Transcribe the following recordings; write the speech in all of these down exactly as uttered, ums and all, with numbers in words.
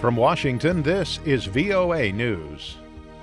From Washington, this is V O A News.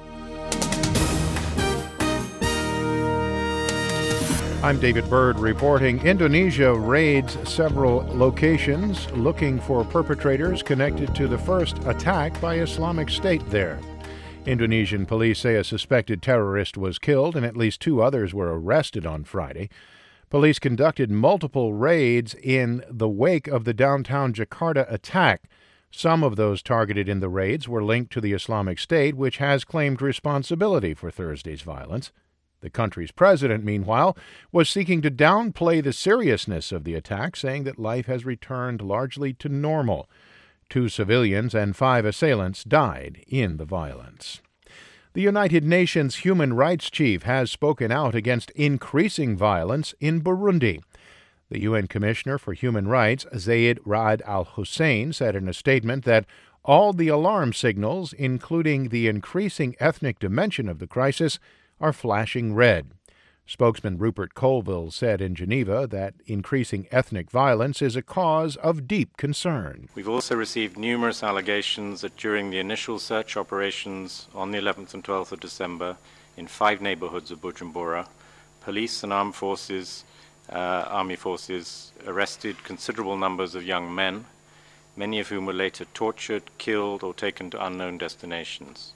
I'm David Byrd reporting. Indonesia raids several locations looking for perpetrators connected to the first attack by Islamic State there. Indonesian police say a suspected terrorist was killed and at least two others were arrested on Friday. Police conducted multiple raids in the wake of the downtown Jakarta attack. Some of those targeted in the raids were linked to the Islamic State, which has claimed responsibility for Thursday's violence. The country's president, meanwhile, was seeking to downplay the seriousness of the attack, saying that life has returned largely to normal. Two civilians and five assailants died in the violence. The United Nations human rights chief has spoken out against increasing violence in Burundi. The U N Commissioner for Human Rights, Zeid Ra'ad al-Hussein, said in a statement that all the alarm signals, including the increasing ethnic dimension of the crisis, are flashing red. Spokesman Rupert Colville said in Geneva that increasing ethnic violence is a cause of deep concern. We've also received numerous allegations that during the initial search operations on the eleventh and twelfth of December in five neighborhoods of Bujumbura, police and armed forces Uh, army forces arrested considerable numbers of young men, many of whom were later tortured, killed, or taken to unknown destinations.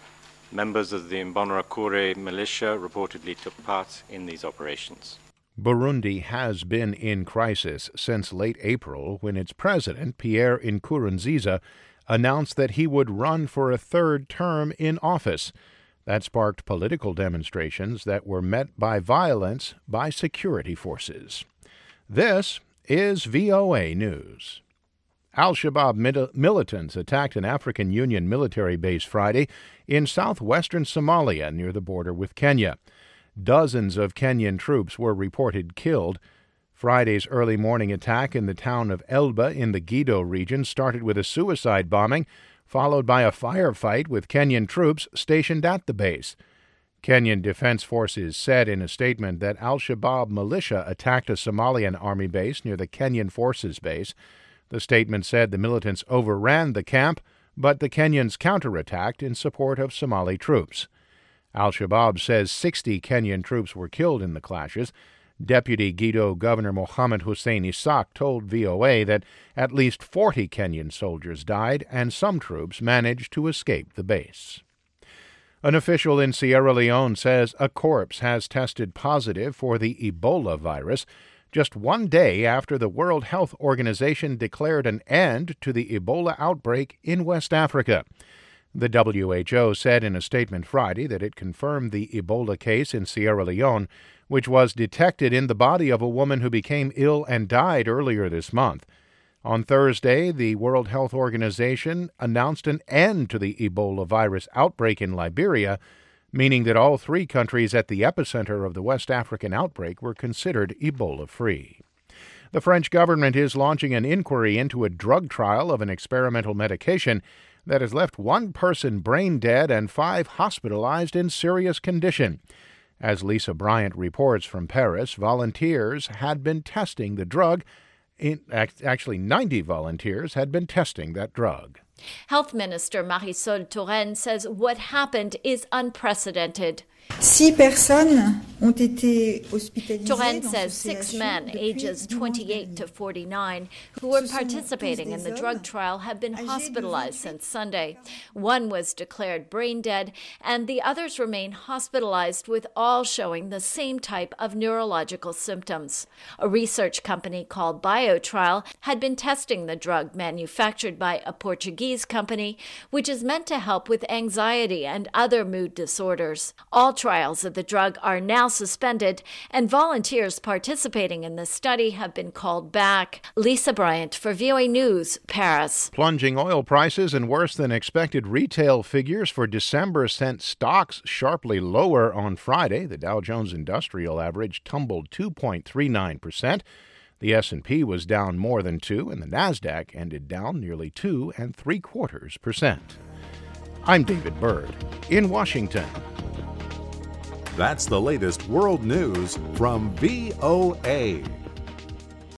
Members of the Imbonerakure militia reportedly took part in these operations. Burundi has been in crisis since late April when its president, Pierre Nkurunziza, announced that he would run for a third term in office. That sparked political demonstrations that were met by violence by security forces. This is V O A News. Al-Shabaab mil- militants attacked an African Union military base Friday in southwestern Somalia near the border with Kenya. Dozens of Kenyan troops were reported killed. Friday's early morning attack in the town of Elba in the Gedo region started with a suicide bombing, followed by a firefight with Kenyan troops stationed at the base. Kenyan Defense Forces said in a statement that Al-Shabaab militia attacked a Somalian army base near the Kenyan Forces base. The statement said the militants overran the camp, but the Kenyans counterattacked in support of Somali troops. Al-Shabaab says sixty Kenyan troops were killed in the clashes. Deputy Gedo Governor Mohammed Hussein Isaac told V O A that at least forty Kenyan soldiers died and some troops managed to escape the base. An official in Sierra Leone says a corpse has tested positive for the Ebola virus just one day after the World Health Organization declared an end to the Ebola outbreak in West Africa. The W H O said in a statement Friday that it confirmed the Ebola case in Sierra Leone, which was detected in the body of a woman who became ill and died earlier this month. On Thursday, the World Health Organization announced an end to the Ebola virus outbreak in Liberia, meaning that all three countries at the epicenter of the West African outbreak were considered Ebola-free. The French government is launching an inquiry into a drug trial of an experimental medication that has left one person brain dead and five hospitalized in serious condition. As Lisa Bryant reports from Paris, volunteers had been testing the drug. In, actually, ninety volunteers had been testing that drug. Health Minister Marisol Touraine says what happened is unprecedented. Six personnes ont été hospitalisées. Touraine says six men, ages twenty-eight to forty-nine, who were participating in the drug trial have been hospitalized since Sunday. One was declared brain dead, and the others remain hospitalized, with all showing the same type of neurological symptoms. A research company called BioTrial had been testing the drug manufactured by a Portuguese company, which is meant to help with anxiety and other mood disorders. All trials of the drug are now suspended, and volunteers participating in the study have been called back. Lisa Bryant for V O A News, Paris. Plunging oil prices and worse than expected retail figures for December sent stocks sharply lower on Friday. The Dow Jones Industrial Average tumbled two point three nine percent. The S and P was down more than two, and the Nasdaq ended down nearly two and three quarters percent. I'm David Byrd in Washington. That's the latest world news from V O A.